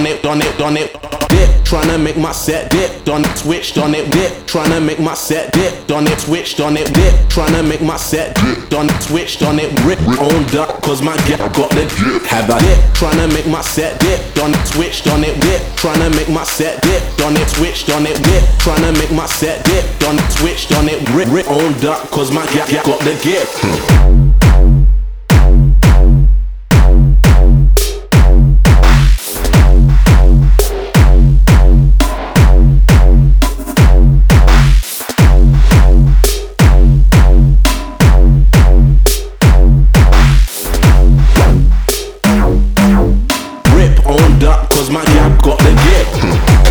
done it, done it, done it. Dip, tryna make my set dip, done it, switched on it, dip, tryna make my set dip, done it, switched on it, dip, tryna make my set dip, done it, switched on it, rip on duck, cause my gal got the dip. Have a dip, tryna make my set dip, done it, switched on it, dip, tryna make my set dip, done it, switched on it, dip, tryna make my set dip, done it, switched on it, rip on duck, cause my gal got the gift. Cause my gal got the gift.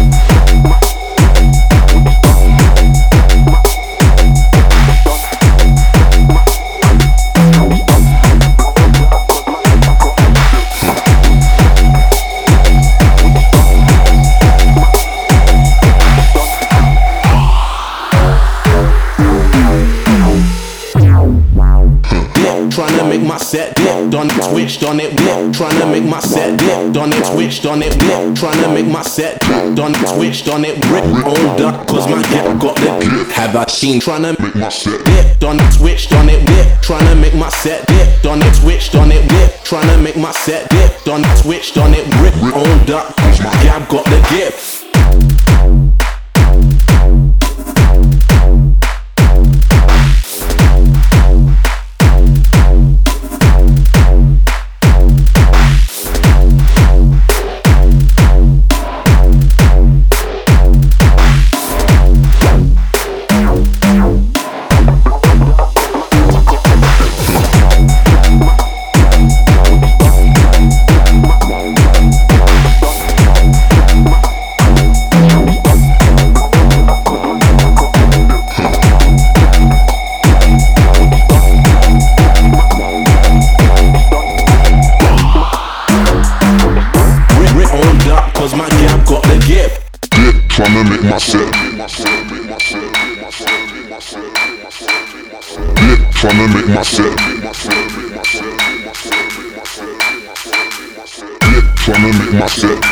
Tryna make my set dip, done it, switched on it, dip. Tryna make my set dip, done it, switched on it, dip. Tryna make my set dip, done it, switched on it, rip on duck, cause my gal got the dip. Have I seen tryna make my set dip, done it, switched on it, dip. Tryna make my set dip, done it, switched on it, dip. Tryna make my set dip, done it, switched on it, rip on duck, cause my gal got the gift. Cause my gal got the gift. Dip, tryna make my set. Dip, tryna make my set. Dip, tryna make my set.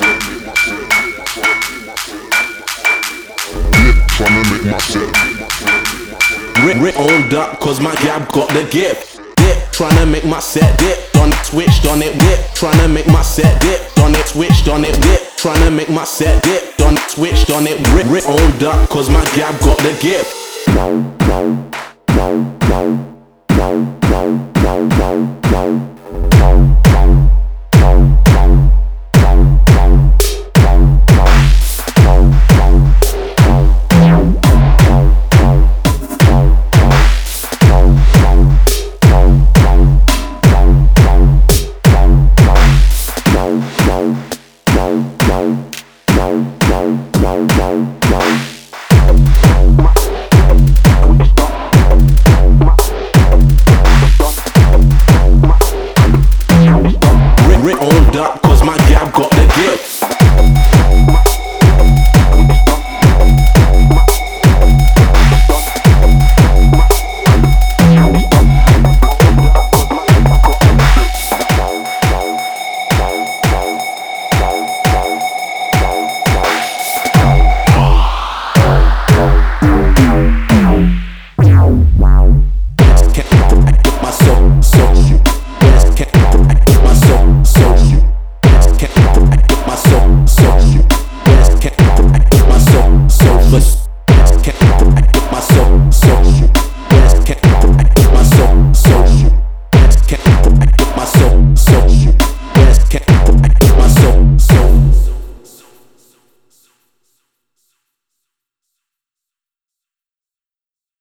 Dip, tryna make my set. Rip on duck, cause my gal got the gift. Dip, tryna make my set dip, done it, switched on it, dip. Tryna make my set dip, done it, switched on it, dip. Tryna make my set dip, done it, switched on it, rip on duck, cause my gal got the gift.